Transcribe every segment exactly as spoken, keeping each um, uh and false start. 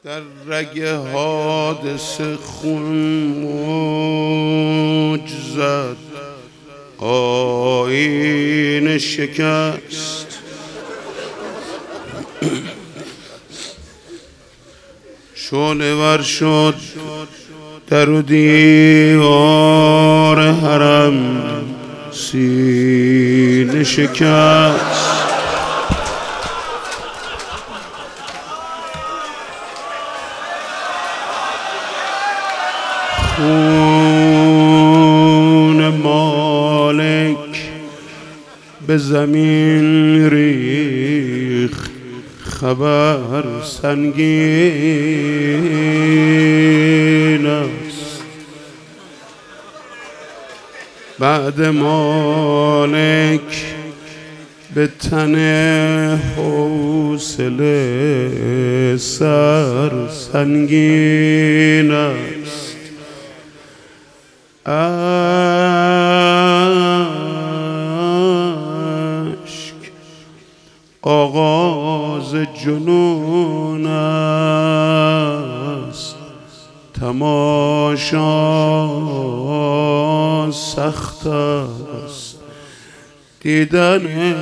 در رگ حادثه خون موج زد، آیین شکست. شعله ور شد در و دیوار حرم، سینه شکست. خون مالک به زمین ریخت، خبر سنگین است. بعد مالک به تن حوصله سر سنگین است. اشک آغاز جنون است، تماشا سخت است. دیدن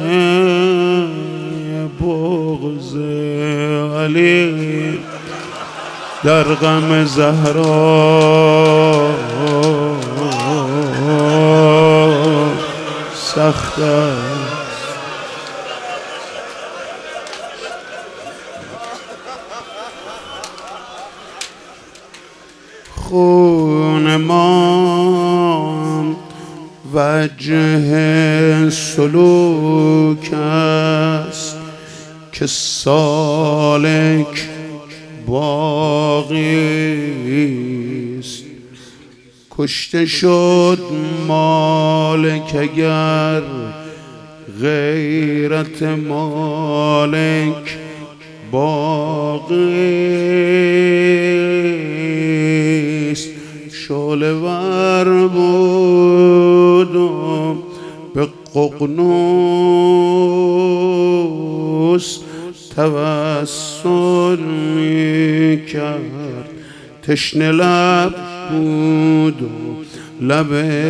بغض علی در غم زهرا سخت است. خون ما وجه سلوک است که سالک باقی است. کشته شد مالک اگر غیرت مالک باقی است. شعله ور بود و به ققنوس توسل می کرد. تشنه لب بود و لب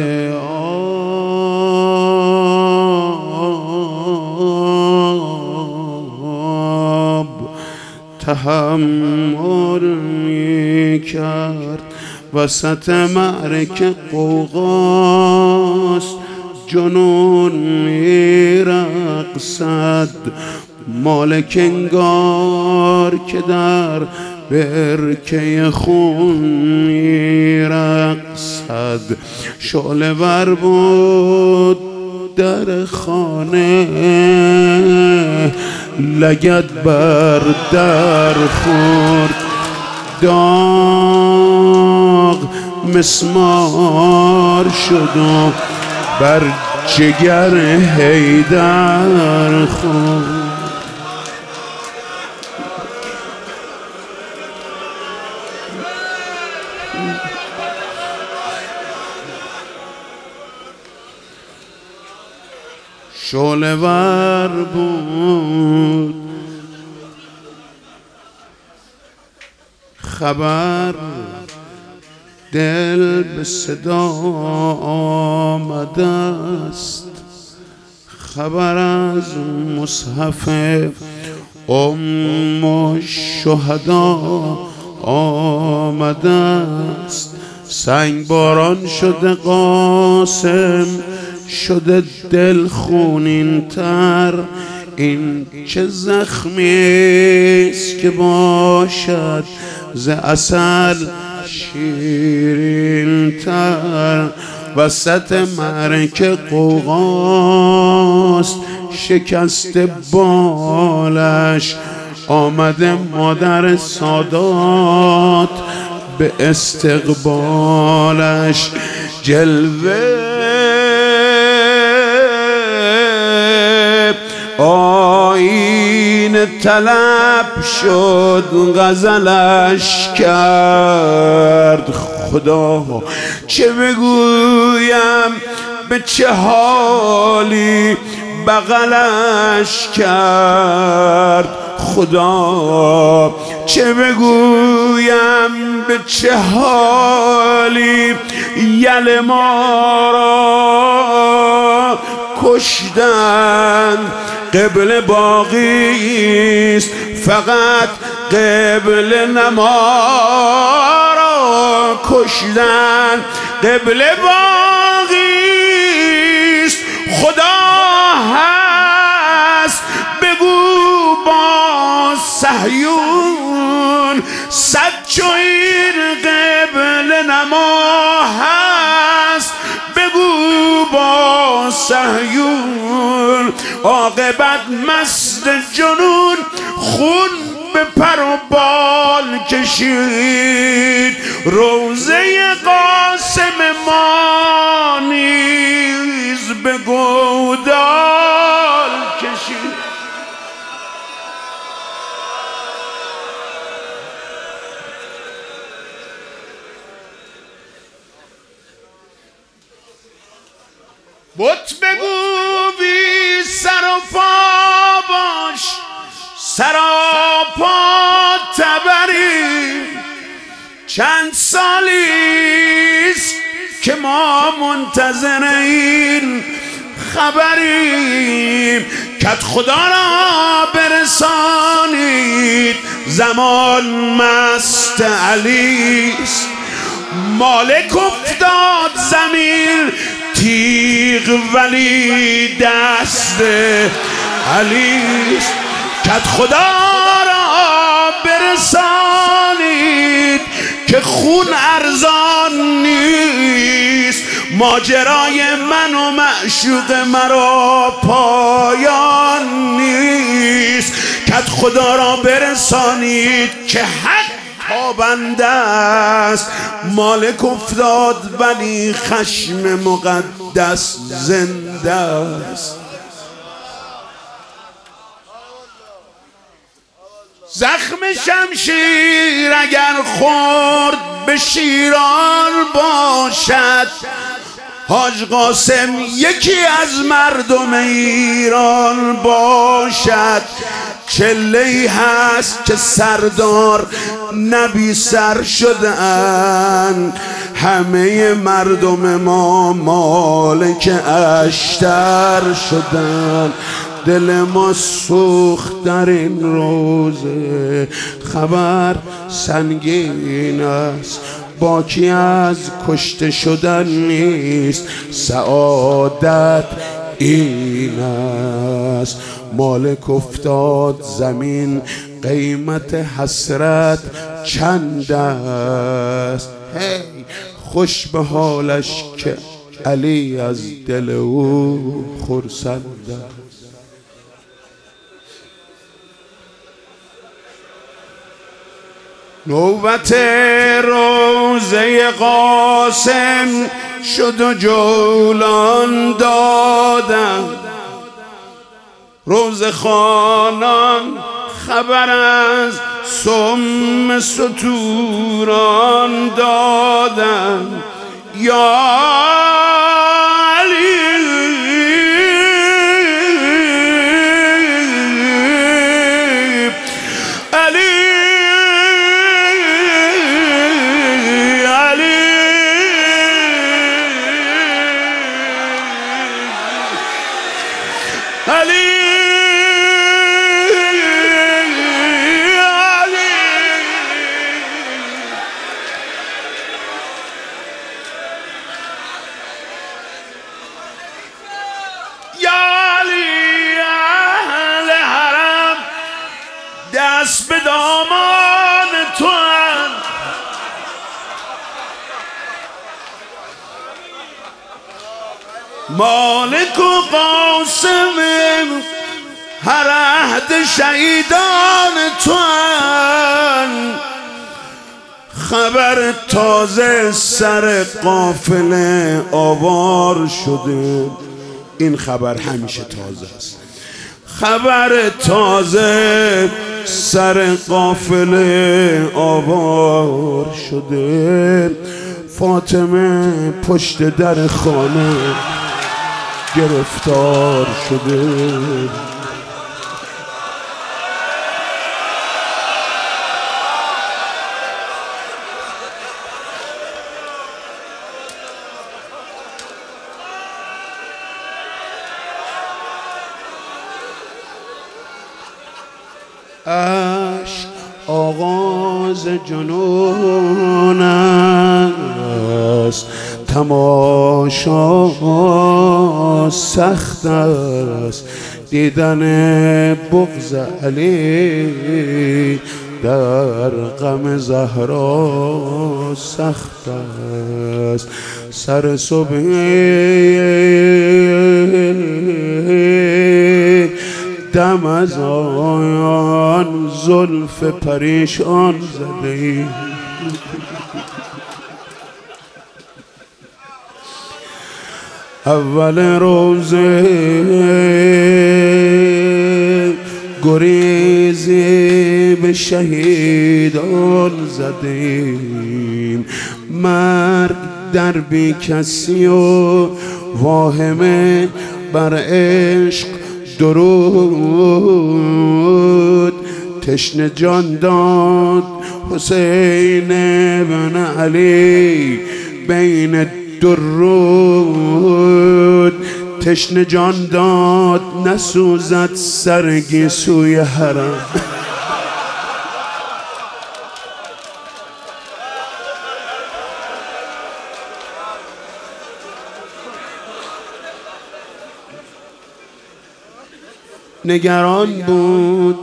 آب تحمل می کرد. وسط معرکه غوغاست، جنون می رقصد. مالک انگار که در برکه خون می رقصد. شعله ور بود در خانه، لگد بر در خورد. داغ مسمار شد و بر جگر حیدر خورد. شعله ور بود خبر، دل به صدا آمده است. خبر از مصحف ام الشهدا آمده است. سنگ باران شده قاسم، شده دل خونین تر. این چه زخمیست که باشد ز عسل شیرین تر. وسط معرکه غوغاست، شکست بالش آمده مادر سادات به استقبالش. جلوه آیین طلب شد، غزلش کرد. خدا چه بگویم به چه حالی بغلش کرد. خدا چه بگویم به چه حالی یل ما را کشتن قبله باقیست فقط قبله نما را کشتن قبله باقیست خدا هست بگو با صهیون صد چو این قبله نما هست بگو با صهیون عاقبت مست جنون خون به پر و بال کشید روزه قاسم ما نیز به گودال کشید. بت بگو بی سر و پا باش سراپا تبری چند سالیست که ما منتظر این خبریم کت خدا را برسانید زمان مست علیست مالک افتاد زمین تیغ ولی دست علیست کت خدا را برسانید که خون ارزان نیست ماجرای من و معشوق مرا پایان نیست کت خدا را برسانید که حق تابنده است مالک افتاد ولی خشم مقدس زنده است. زخم شمشیر اگر خورد به شیران باشد حاج قاسم یکی از مردم ایران باشد چله‌ای هست که سردار نبی سر شدن همه مردم ما مالک اشتر شدن دل ما سوخت در این روزه خبر سنگین است باکی از کشته شدن نیست سعادت این است مالک افتاد زمین قیمت حسرت چند است هی خوش به حالش که علی از دل او خرسند است. نوبت روزه قاسم شد و جولان دادم روزه خوانان خبر از سم ستوران دادم یا دست به دامان تو هم مالک و قاسم هر عهد شهیدان تو هم خبر تازه سر قافله آوار شده این خبر همیشه تازه است خبر تازه سر قافله آوار شده فاطمه پشت در خانه گرفتار شده آغاز جنون است، تماشا سخت است، دیدن بغض علی در غم زهرا سخت است. سر صبح دم از آن زلف پریشان زده، اول روزه گریزی به شهیدان زدیم، مرگ در بی کسی و واهمه بر عشق درود، تشنه جان داد حسین بن علی بین درود، تشنه جان داد نسوزد سرگی سوی حرم. نگران بود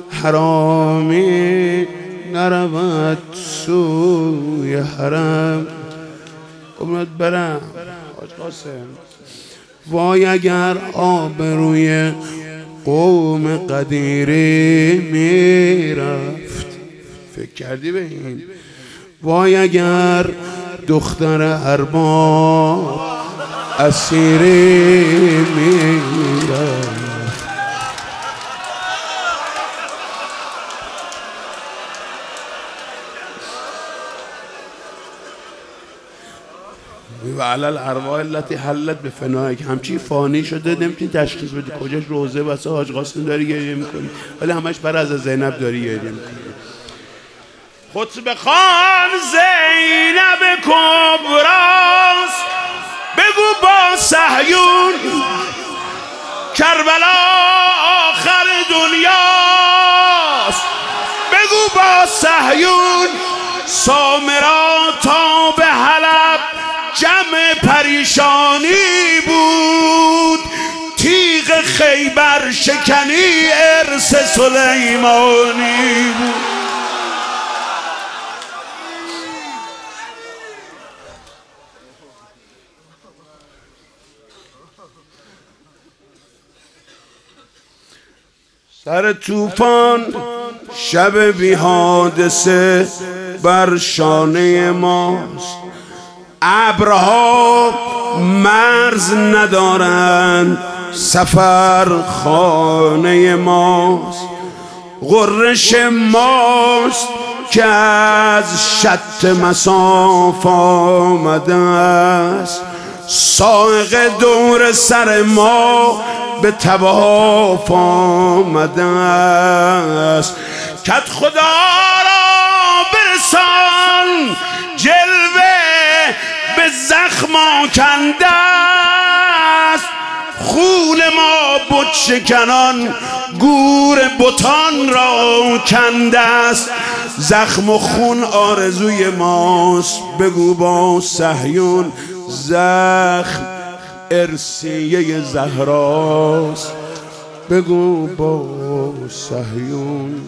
حرامی نرود سوی حرم، امید برم حاج قاسم. وای اگر آبروی قوم قدیری میرفت، فکر کردی به این؟ وای اگر دختر ارباب اسیری میرفت، و علی الارواح التي حلت بفنائک، همچی فانی شده نمیتونی تشخیص بدی کجاش روزه واسه حاج قاسم داری گریه میکنی، ولی همش برای از زینب داری گریه میکنی. خطبه خان زینب کبراست، بگو با صهیون کربلا آخر دنیاست، بگو با صهیون سامرا تا به حلب جمع پریشانی بود، تیغ خیبر شکنی ارث سلیمانی بود. سر طوفان شب بی حادثه بر شانه ماست، ابرها مرز ندارند سفر خانه ماست، غرش ماست که از شط مساف آمده است، سائق دور سر ما به طواف آمده است. کت خدا را برسان جلوه به زخم آکنده است، خون ما بت شکنان گور بتان را کنده است، زخم و خون آرزوی ماست، بگو با صهیون زخم ارثیه زهراست، بگو با صهیون.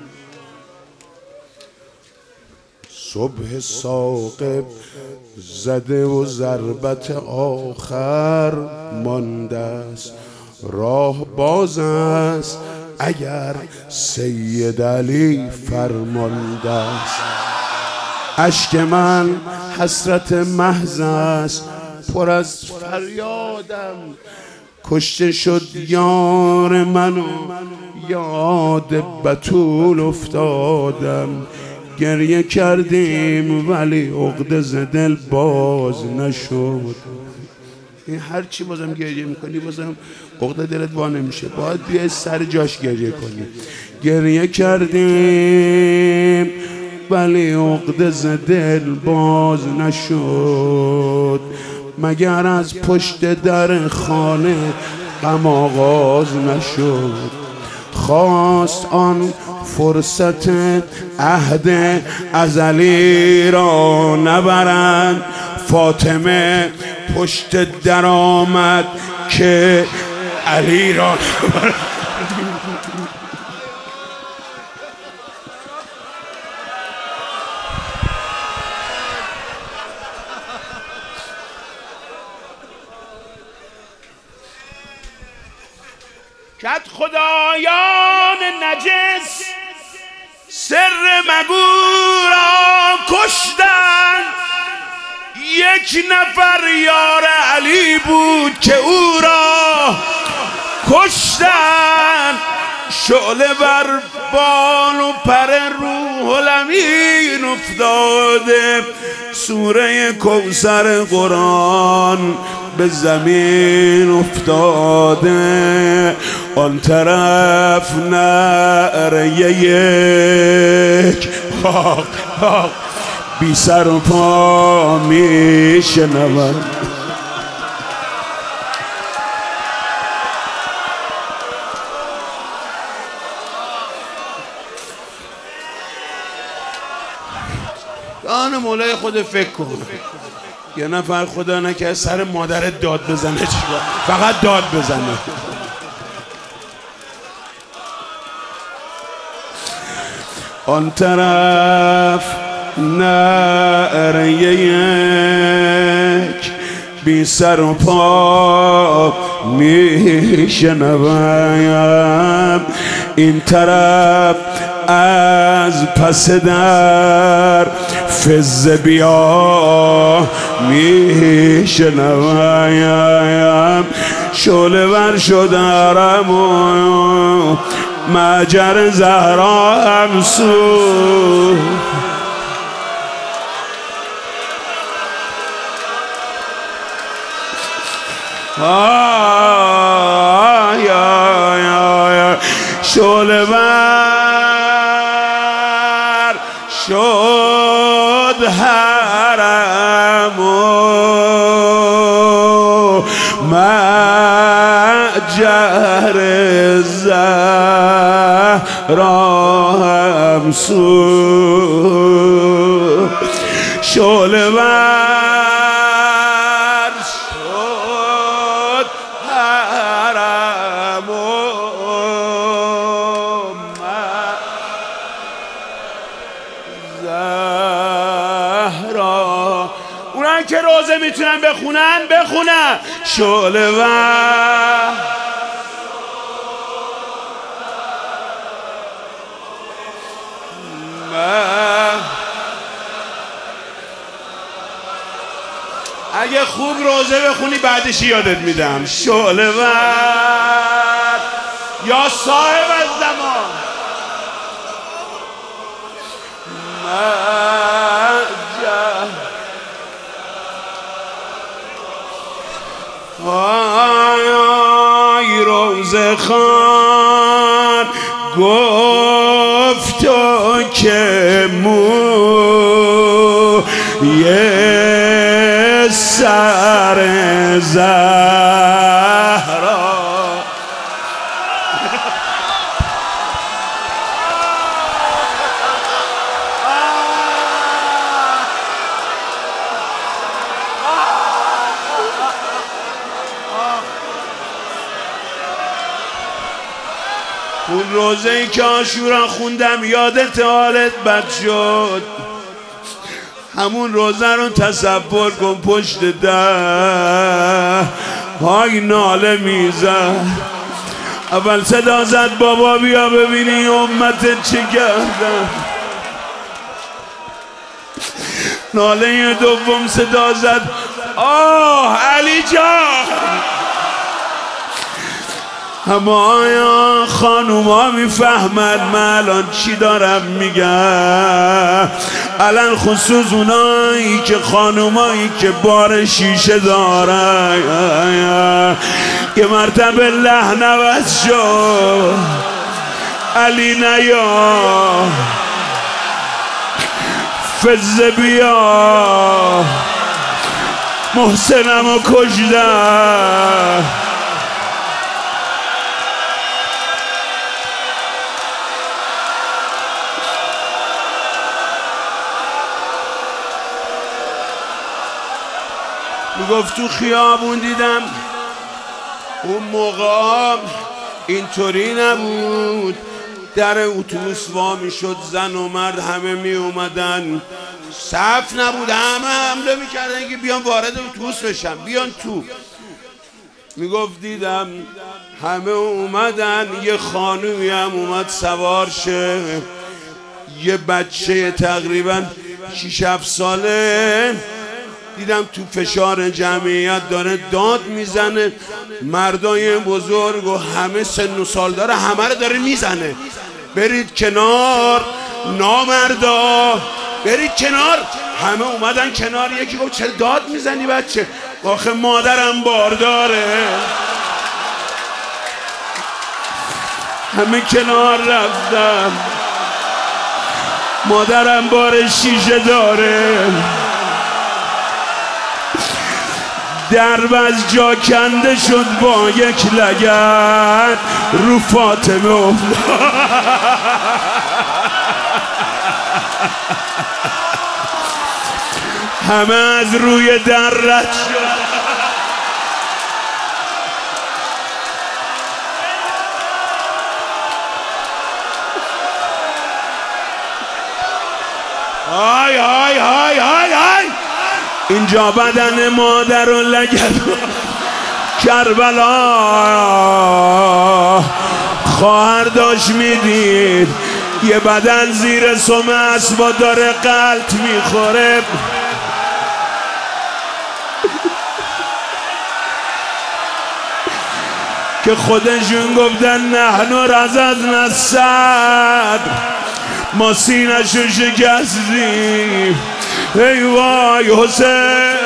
صبح ثاقب زده و ضربت آخر مانده است، راه باز است اگر سید علی فرمانده است. اشک من حسرت محض است پر از فریادم، کشته شد یار من و یاد بتول افتادم، گریه کردیم ولی عقده ز دل باز نشد. این هر چی بازم گریه میکنی بازم عقده دلت وا نمیشه، باید بیای سر جاش گریه کنی. گریه کردیم ولی عقده ز دل باز نشد، مگر از پشت در خانه غم آغاز نشد. خواست آن فرصت عهد ازلی را نبرند. فاطمه پشت در آمد که علی را نبرند. کت خدایان نجس سر مگو را کشتن. یک نفر یار علی بود که او را کشتن. شعله بر بال و پر روح الامین افتاده. سوره کوثر قرآن به زمین افتاده. آن طرف نعره یک خاک خاک بی سر و پا می شنود. آن مولای خود فکر کن. یه نفر خدا نکرد سر مادرت داد بزنه، چیکار؟ فقط داد بزنه. آن طرف نعره یک بی سر و پا می شنوم. این طرف از پس در فز بیا می شنوم. شعله ور شدارم و مجر زهرا همسو. آه یا یا یا شعله ور شد حرم و مجر زهرا همسو. شعله ور شد حرم و زهرا. اونان که روزه میتونن بخونن بخونن. شعله ور اگه خوب روزه بخونی بعدش یادت میدم. شعله ور یا صاحب الزمان آی روزه خان گفت تو که مو یه سر زهرا. اون روزه ای که عاشورا خوندم یادت حالت بد شد. همون روزه رو تصور کن پشت در های ناله میزد. اول صدا زد بابا بیا ببینی امتت چه کردن. ناله دوم صدا زد آه علی جان. اما آیا خانوما میفهمد من الان چی دارم میگم؟ الان خصوص اونایی که خانومایی که بار شیشه دارن یه مرتبه لحن عوض شد. علی نیا فز بیا محسنمو کشدن. میگفت تو خیابون دیدم اون موقع اینطوری نبود، در اتوبوس وا میشد، زن و مرد همه می اومدن، صف نبود، همه حمله میکردن که بیان وارد اتوبوس بشن، بیان تو. میگفت دیدم همه اومدن، یه خانومی هم اومد سوار شه، یه بچه تقریبا شش هفت ساله، دیدم تو فشار جمعیت داره داد میزنه، مردای بزرگ و همه سن و سال داره، همه رو داره میزنه. برید کنار نامردا، برید کنار. همه اومدن کنار. یکی گفت چرا داد میزنی بچه؟ آخه مادرم بارداره. همه کنار رفتم، مادرم بار شیشه داره. درب از جا کنده شد با یک لگد رو فاطمه افتاد. همه از روی در رد شد. های های های های های اینجا بدن مادر و لگد کربلا خواهر داشت میدید یه بدن زیر سم اسبا داره قلط میخوره. که خودشون گفتن نحن رزقنا الصدر، ما سینه‌شو شکستیم. ای وای حسین